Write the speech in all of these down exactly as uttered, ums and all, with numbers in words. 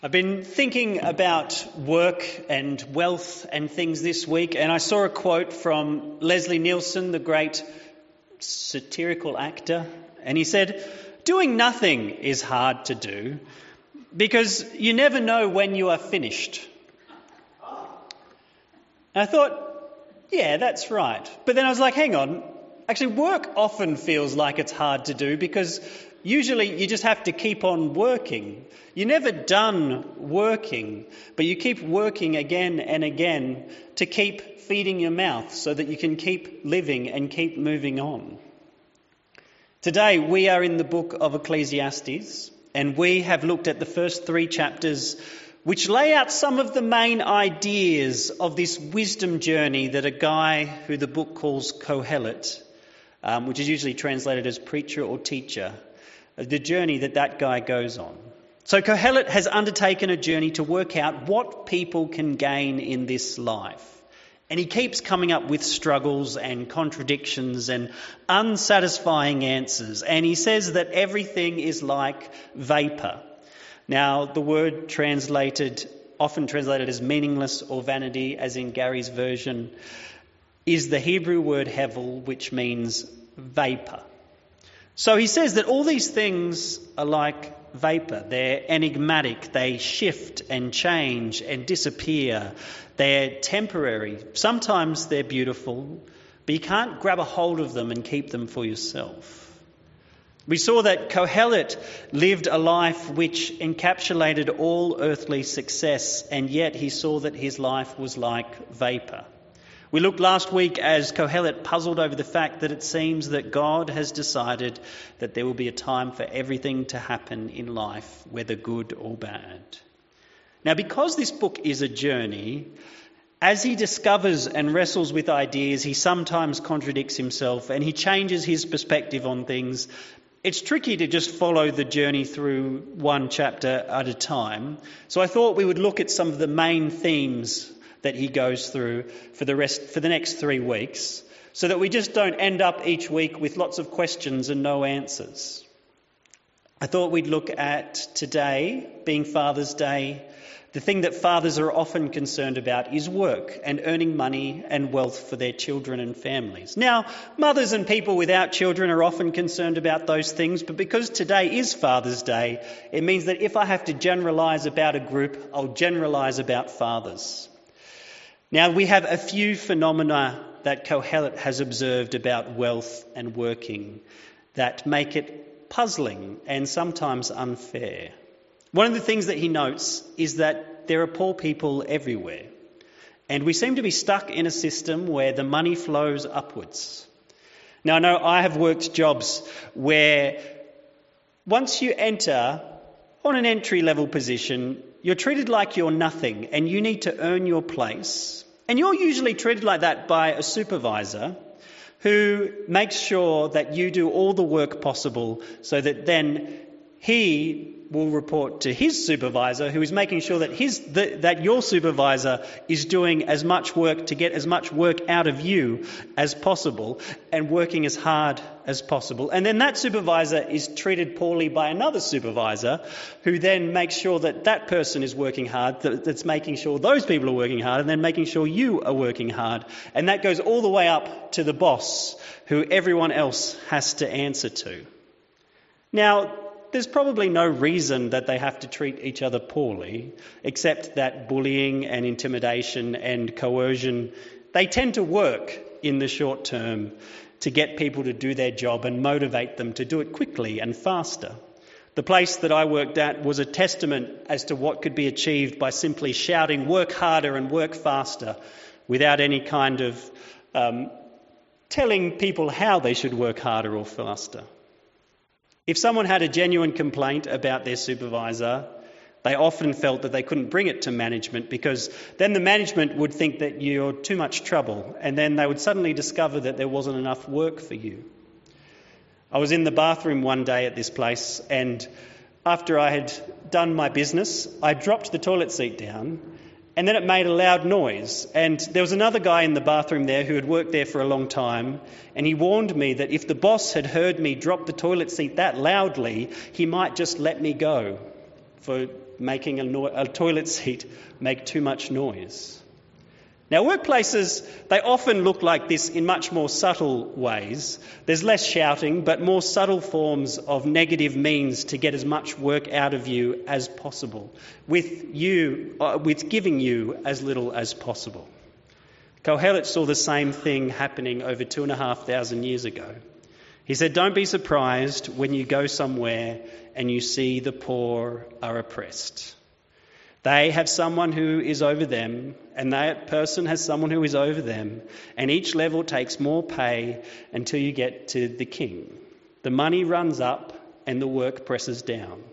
I've been thinking about work and wealth and things this week, and I saw a quote from Leslie Nielsen, the great satirical actor, and he said, "Doing nothing is hard to do because you never know when you are finished." And I thought, yeah, that's right. But then I was like, hang on, actually work often feels like it's hard to do because usually you just have to keep on working. You're never done working, but you keep working again and again to keep feeding your mouth so that you can keep living and keep moving on. Today we are in the book of Ecclesiastes, and we have looked at the first three chapters which lay out some of the main ideas of this wisdom journey that a guy who the book calls Kohelet, um, which is usually translated as preacher or teacher, the journey that that guy goes on. So Kohelet has undertaken a journey to work out what people can gain in this life. And he keeps coming up with struggles and contradictions and unsatisfying answers. And he says that everything is like vapour. Now, the word translated, often translated as meaningless or vanity, as in Gary's version, is the Hebrew word hevel, which means vapour. So he says that all these things are like vapour. They're enigmatic. They shift and change and disappear. They're temporary. Sometimes they're beautiful, but you can't grab a hold of them and keep them for yourself. We saw that Kohelet lived a life which encapsulated all earthly success, and yet he saw that his life was like vapour. We looked last week as Kohelet puzzled over the fact that it seems that God has decided that there will be a time for everything to happen in life, whether good or bad. Now, because this book is a journey, as he discovers and wrestles with ideas, he sometimes contradicts himself and he changes his perspective on things. It's tricky to just follow the journey through one chapter at a time. So I thought we would look at some of the main themes that he goes through for the rest, for the next three weeks, so that we just don't end up each week with lots of questions and no answers. I thought we'd look at today, being Father's Day. The thing that fathers are often concerned about is work and earning money and wealth for their children and families. Now, mothers and people without children are often concerned about those things, but because today is Father's Day, it means that if I have to generalise about a group, I'll generalise about fathers. Now, we have a few phenomena that Kohelet has observed about wealth and working that make it puzzling and sometimes unfair. One of the things that he notes is that there are poor people everywhere, and we seem to be stuck in a system where the money flows upwards. Now, I know I have worked jobs where once you enter on an entry-level position, you're treated like you're nothing and you need to earn your place. And you're usually treated like that by a supervisor who makes sure that you do all the work possible so that then he will report to his supervisor, who is making sure that his the, that your supervisor is doing as much work to get as much work out of you as possible and working as hard as possible. And then that supervisor is treated poorly by another supervisor who then makes sure that that person is working hard, that, that's making sure those people are working hard, and then making sure you are working hard. And that goes all the way up to the boss, who everyone else has to answer to. Now, there's probably no reason that they have to treat each other poorly, except that bullying and intimidation and coercion, they tend to work in the short term to get people to do their job and motivate them to do it quickly and faster. The place that I worked at was a testament as to what could be achieved by simply shouting, "Work harder and work faster," without any kind of um, telling people how they should work harder or faster. If someone had a genuine complaint about their supervisor, they often felt that they couldn't bring it to management because then the management would think that you're too much trouble, and then they would suddenly discover that there wasn't enough work for you. I was in the bathroom one day at this place, and after I had done my business, I dropped the toilet seat down, and then it made a loud noise. And there was another guy in the bathroom there who had worked there for a long time, and he warned me that if the boss had heard me drop the toilet seat that loudly, he might just let me go for making a, no- a toilet seat make too much noise. Now, workplaces, they often look like this in much more subtle ways. There's less shouting, but more subtle forms of negative means to get as much work out of you as possible, with you, uh, with giving you as little as possible. Kohelet saw the same thing happening over two and a half thousand years ago. He said, don't be surprised when you go somewhere and you see the poor are oppressed. They have someone who is over them, and that person has someone who is over them, and each level takes more pay until you get to the king. The money runs up and the work presses down.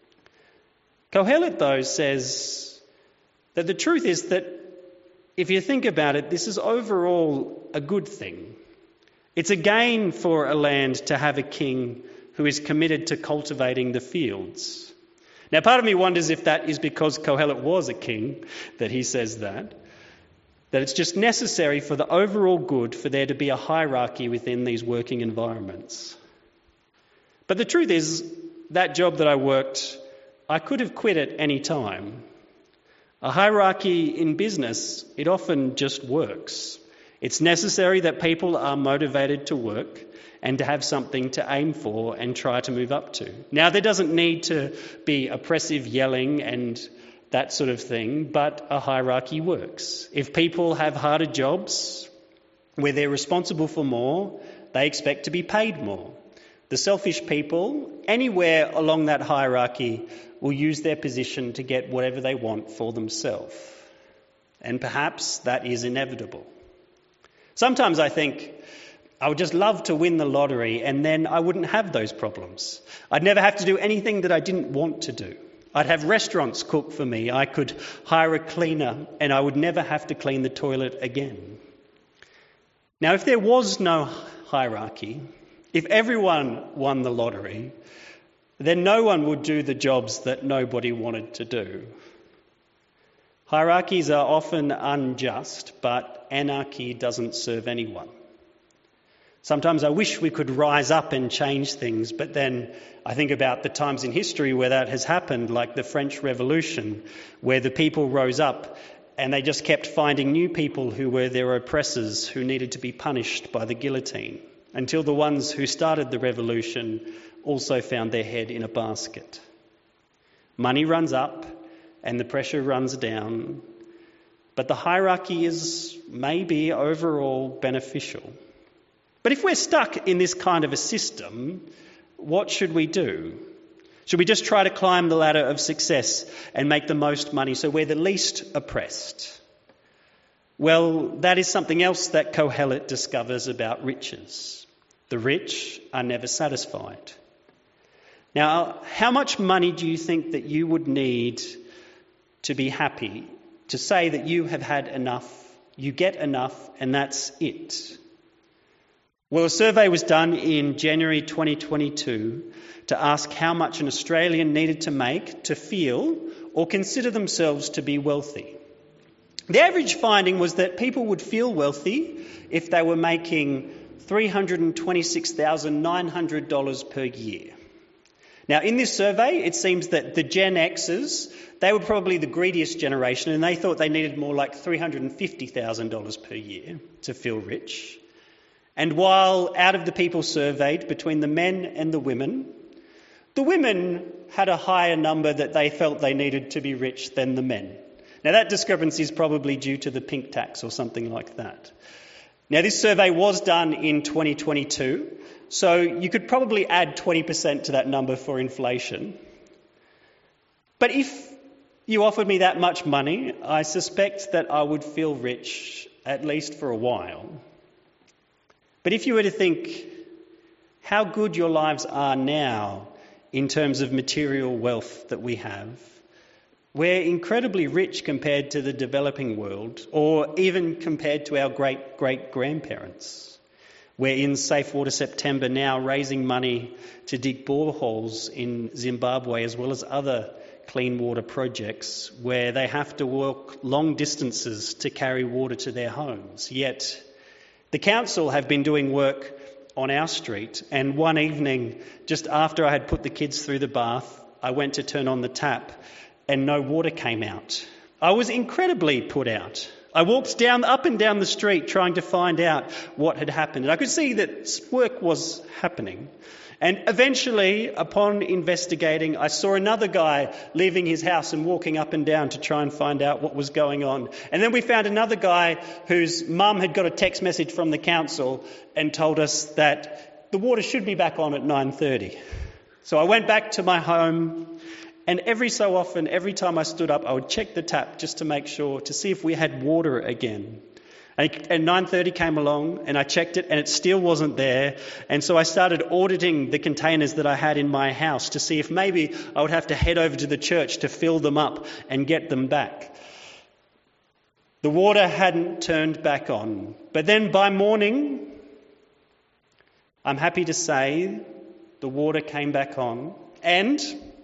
Kohelet, though, says that the truth is that if you think about it, this is overall a good thing. It's a gain for a land to have a king who is committed to cultivating the fields. Now, part of me wonders if that is because Kohelet was a king that he says that, that it's just necessary for the overall good for there to be a hierarchy within these working environments. But the truth is, that job that I worked, I could have quit at any time. A hierarchy in business, it often just works. It's necessary that people are motivated to work and to have something to aim for and try to move up to. Now, there doesn't need to be oppressive yelling and that sort of thing, but a hierarchy works. If people have harder jobs where they're responsible for more, they expect to be paid more. The selfish people, anywhere along that hierarchy, will use their position to get whatever they want for themselves. And perhaps that is inevitable. Sometimes I think I would just love to win the lottery and then I wouldn't have those problems. I'd never have to do anything that I didn't want to do. I'd have restaurants cook for me. I could hire a cleaner and I would never have to clean the toilet again. Now, if there was no hierarchy, if everyone won the lottery, then no one would do the jobs that nobody wanted to do. Hierarchies are often unjust, but anarchy doesn't serve anyone. Sometimes I wish we could rise up and change things, but then I think about the times in history where that has happened, like the French Revolution, where the people rose up and they just kept finding new people who were their oppressors, who needed to be punished by the guillotine, until the ones who started the revolution also found their head in a basket. Money runs up and the pressure runs down, but the hierarchy is maybe overall beneficial. But if we're stuck in this kind of a system, what should we do? Should we just try to climb the ladder of success and make the most money so we're the least oppressed? Well, that is something else that Kohelet discovers about riches. The rich are never satisfied. Now, how much money do you think that you would need to be happy, to say that you have had enough, you get enough, and that's it? Well, a survey was done in January twenty twenty-two to ask how much an Australian needed to make to feel or consider themselves to be wealthy. The average finding was that people would feel wealthy if they were making three hundred twenty-six thousand nine hundred dollars per year. Now, in this survey, it seems that the Gen Xers, they were probably the greediest generation, and they thought they needed more like three hundred fifty thousand dollars per year to feel rich. And while out of the people surveyed, between the men and the women, the women had a higher number that they felt they needed to be rich than the men. Now, that discrepancy is probably due to the pink tax or something like that. Now, this survey was done in twenty twenty-two, so you could probably add twenty percent to that number for inflation. But if you offered me that much money, I suspect that I would feel rich, at least for a while. But if you were to think how good your lives are now in terms of material wealth that we have, we're incredibly rich compared to the developing world, or even compared to our great-great-grandparents. We're in Safe Water September now raising money to dig boreholes in Zimbabwe, as well as other clean water projects where they have to walk long distances to carry water to their homes. Yet the council have been doing work on our street, and one evening, just after I had put the kids through the bath, I went to turn on the tap, and no water came out. I was incredibly put out. I walked down, up and down the street trying to find out what had happened. And I could see that work was happening. And eventually, upon investigating, I saw another guy leaving his house and walking up and down to try and find out what was going on. And then we found another guy whose mum had got a text message from the council and told us that the water should be back on at nine thirty. So I went back to my home, and every so often, every time I stood up, I would check the tap just to make sure, to see if we had water again. And nine thirty came along and I checked it and it still wasn't there. And so I started auditing the containers that I had in my house to see if maybe I would have to head over to the church to fill them up and get them back. The water hadn't turned back on. But then by morning, I'm happy to say the water came back on and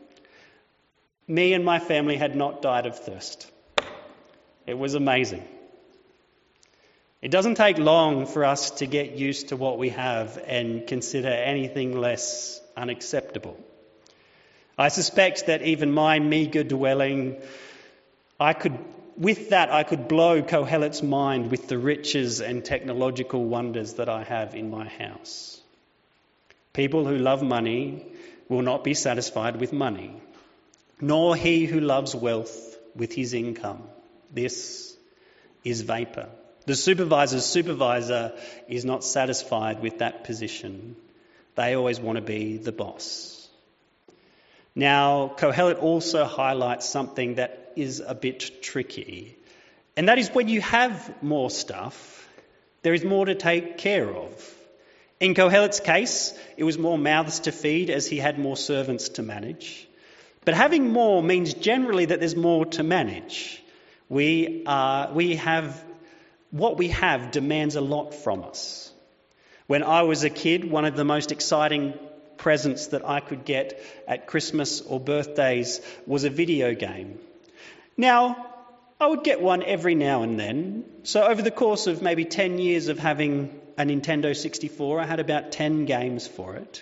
me and my family had not died of thirst. It was amazing. It doesn't take long for us to get used to what we have and consider anything less unacceptable. I suspect that even my meagre dwelling, I could, with that, I could blow Kohelet's mind with the riches and technological wonders that I have in my house. People who love money will not be satisfied with money, nor he who loves wealth with his income. This is vapour. The supervisor's supervisor is not satisfied with that position. They always want to be the boss. Now, Kohelet also highlights something that is a bit tricky. And that is when you have more stuff, there is more to take care of. In Kohelet's case, it was more mouths to feed as he had more servants to manage. But having more means generally that there's more to manage. We are, we have... What we have demands a lot from us. When I was a kid, one of the most exciting presents that I could get at Christmas or birthdays was a video game. Now, I would get one every now and then. So over the course of maybe ten years of having a Nintendo sixty-four, I had about ten games for it.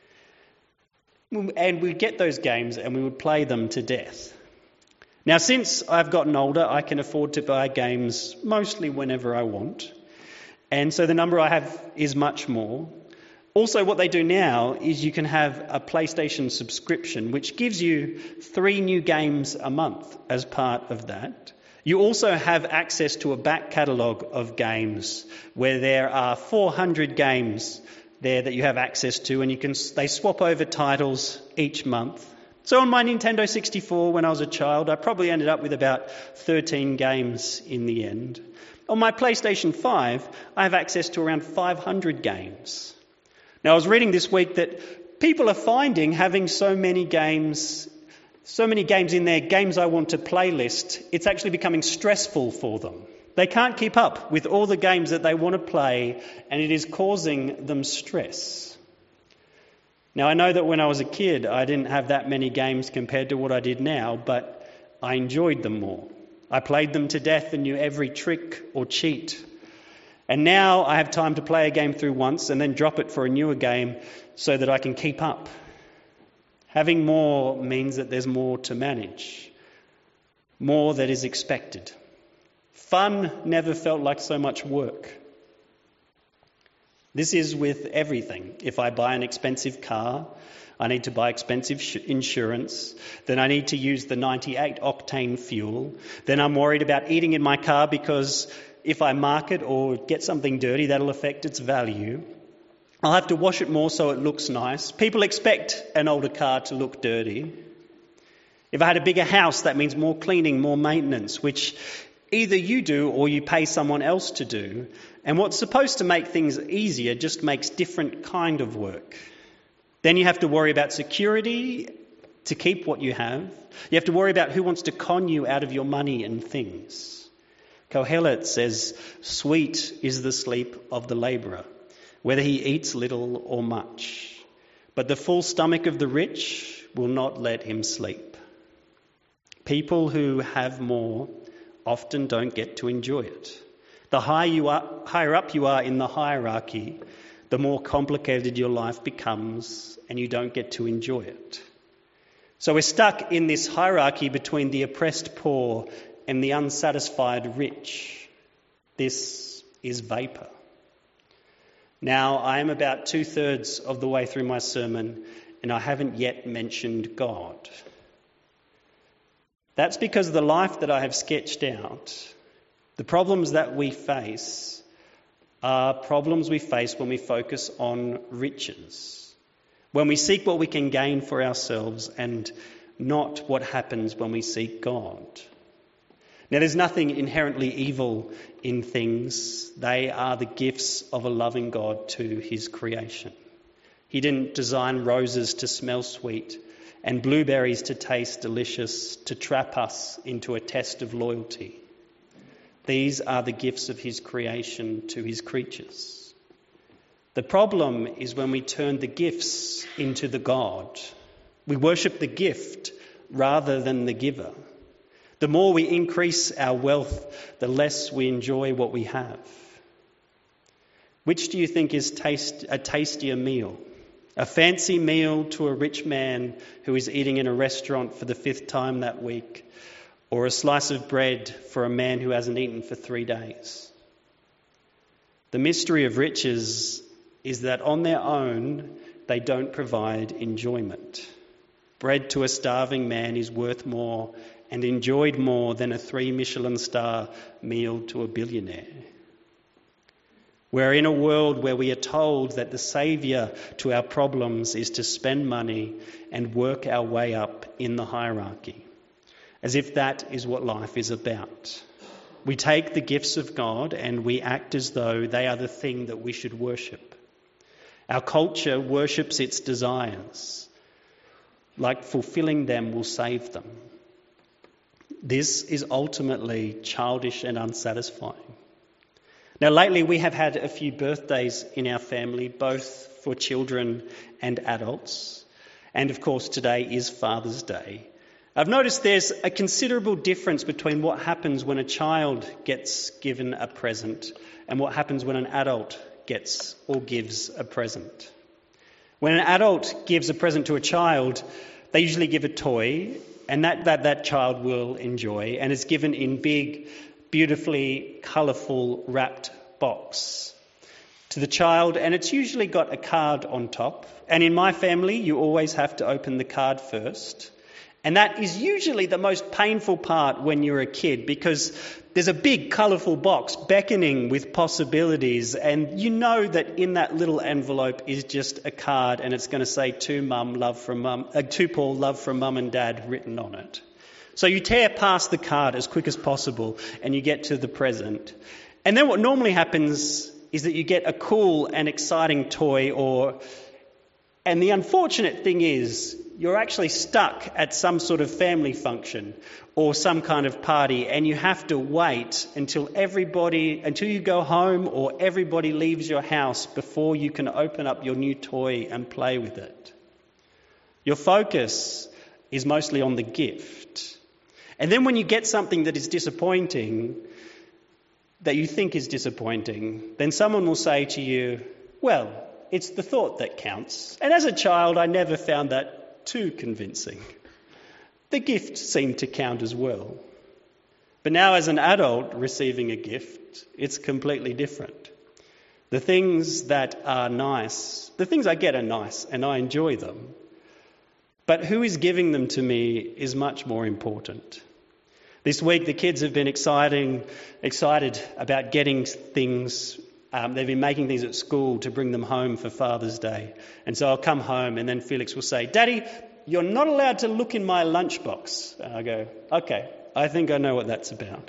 And we'd get those games and we would play them to death. Now, since I've gotten older, I can afford to buy games mostly whenever I want. And so the number I have is much more. Also, what they do now is you can have a PlayStation subscription, which gives you three new games a month as part of that. You also have access to a back catalogue of games where there are four hundred games there that you have access to, and you can they swap over titles each month. So on my Nintendo sixty-four when I was a child, I probably ended up with about thirteen games in the end. On my PlayStation five, I have access to around five hundred games. Now, I was reading this week that people are finding having so many games, so many games in their games I want to play list, it's actually becoming stressful for them. They can't keep up with all the games that they want to play, and it is causing them stress. Now, I know that when I was a kid, I didn't have that many games compared to what I did now, but I enjoyed them more. I played them to death and knew every trick or cheat. And now I have time to play a game through once and then drop it for a newer game so that I can keep up. Having more means that there's more to manage, more that is expected. Fun never felt like so much work. This is with everything. If I buy an expensive car, I need to buy expensive sh- insurance. Then I need to use the ninety-eight octane fuel. Then I'm worried about eating in my car because if I mark it or get something dirty, that'll affect its value. I'll have to wash it more so it looks nice. People expect an older car to look dirty. If I had a bigger house, that means more cleaning, more maintenance, which either you do or you pay someone else to do. And what's supposed to make things easier just makes different kind of work. Then you have to worry about security to keep what you have. You have to worry about who wants to con you out of your money and things. Kohelet says, "Sweet is the sleep of the labourer, whether he eats little or much. But the full stomach of the rich will not let him sleep." People who have more often don't get to enjoy it. The higher you are, higher up you are in the hierarchy, the more complicated your life becomes and you don't get to enjoy it. So we're stuck in this hierarchy between the oppressed poor and the unsatisfied rich. This is vapour. Now, I am about two-thirds of the way through my sermon, and I haven't yet mentioned God. That's because the life that I have sketched out, the problems that we face, are problems we face when we focus on riches, when we seek what we can gain for ourselves and not what happens when we seek God. Now, there's nothing inherently evil in things. They are the gifts of a loving God to his creation. He didn't design roses to smell sweet and blueberries to taste delicious to trap us into a test of loyalty. These are the gifts of his creation to his creatures. The problem is when we turn the gifts into the God. We worship the gift rather than the giver. The more we increase our wealth, the less we enjoy what we have. Which do you think is taste, a tastier meal? A fancy meal to a rich man who is eating in a restaurant for the fifth time that week, or a slice of bread for a man who hasn't eaten for three days? The mystery of riches is that on their own, they don't provide enjoyment. Bread to a starving man is worth more and enjoyed more than a three Michelin star meal to a billionaire. We're in a world where we are told that the saviour to our problems is to spend money and work our way up in the hierarchy, as if that is what life is about. We take the gifts of God and we act as though they are the thing that we should worship. Our culture worships its desires, like fulfilling them will save them. This is ultimately childish and unsatisfying. Now, lately we have had a few birthdays in our family, both for children and adults. And of course, today is Father's Day. I've noticed there's a considerable difference between what happens when a child gets given a present and what happens when an adult gets or gives a present. When an adult gives a present to a child, they usually give a toy, and that, that, that child will enjoy, and it's given in big, beautifully colourful wrapped box to the child, and it's usually got a card on top. And in my family, you always have to open the card first. And that is usually the most painful part when you're a kid, because there's a big colourful box beckoning with possibilities, and you know that in that little envelope is just a card, and it's going to say to mum, love from mum, uh, to Paul, love from mum and dad written on it. So you tear past the card as quick as possible and you get to the present. And then what normally happens is that you get a cool and exciting toy, or, and the unfortunate thing is you're actually stuck at some sort of family function or some kind of party, and you have to wait until everybody, until you go home or everybody leaves your house before you can open up your new toy and play with it. Your focus is mostly on the gift. And then when you get something that is disappointing, that you think is disappointing, then someone will say to you, well, it's the thought that counts. And as a child, I never found that too convincing. The gift seemed to count as well. But now as an adult receiving a gift, it's completely different. The things that are nice, the things I get are nice and I enjoy them. But who is giving them to me is much more important. This week the kids have been exciting, excited about getting things. Um, they've been making things at school to bring them home for Father's Day. And so I'll come home and then Felix will say, Daddy, you're not allowed to look in my lunchbox. And I go, okay, I think I know what that's about.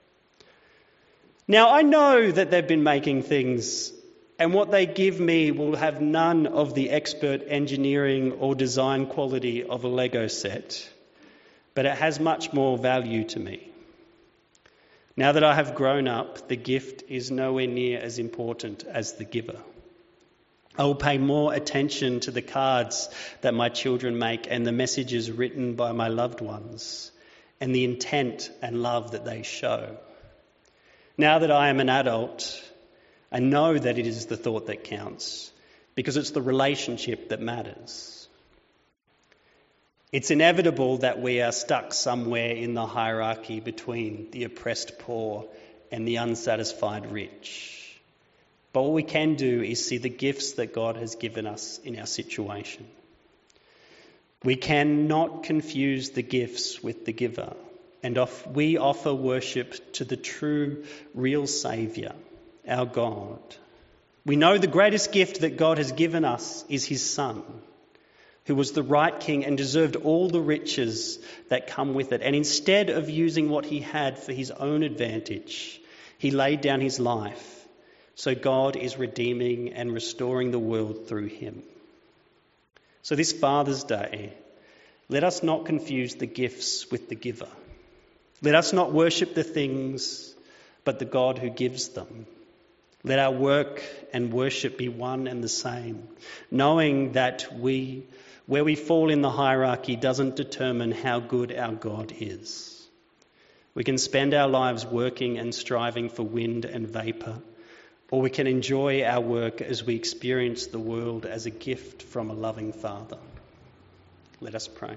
Now I know that they've been making things, and what they give me will have none of the expert engineering or design quality of a Lego set, but it has much more value to me. Now that I have grown up, the gift is nowhere near as important as the giver. I will pay more attention to the cards that my children make and the messages written by my loved ones and the intent and love that they show. Now that I am an adult, I know that it is the thought that counts, because it's the relationship that matters. It's inevitable that we are stuck somewhere in the hierarchy between the oppressed poor and the unsatisfied rich. But what we can do is see the gifts that God has given us in our situation. We cannot confuse the gifts with the giver, and off, we offer worship to the true, real Saviour, our God. We know the greatest gift that God has given us is his Son, who was the right king and deserved all the riches that come with it. And instead of using what he had for his own advantage, he laid down his life. So God is redeeming and restoring the world through him. So this Father's Day, let us not confuse the gifts with the giver. Let us not worship the things, but the God who gives them. Let our work and worship be one and the same, knowing that we, where we fall in the hierarchy doesn't determine how good our God is. We can spend our lives working and striving for wind and vapour, or we can enjoy our work as we experience the world as a gift from a loving Father. Let us pray.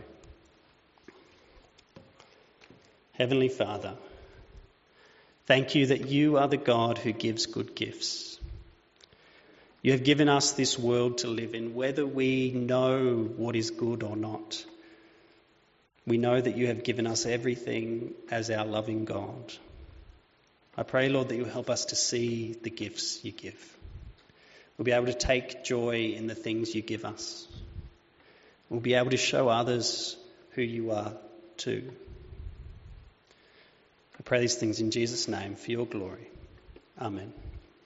Heavenly Father, thank you that you are the God who gives good gifts. You have given us this world to live in, whether we know what is good or not. We know that you have given us everything as our loving God. I pray, Lord, that you help us to see the gifts you give. We'll be able to take joy in the things you give us. We'll be able to show others who you are too. I pray these things in Jesus' name for your glory. Amen.